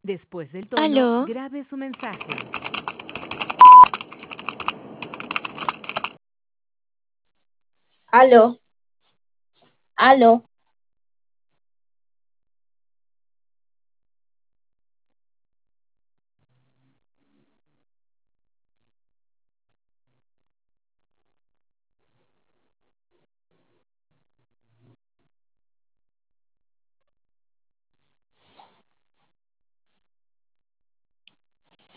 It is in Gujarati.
Después del tono, ¿Aló? grabe su mensaje. Aló, aló,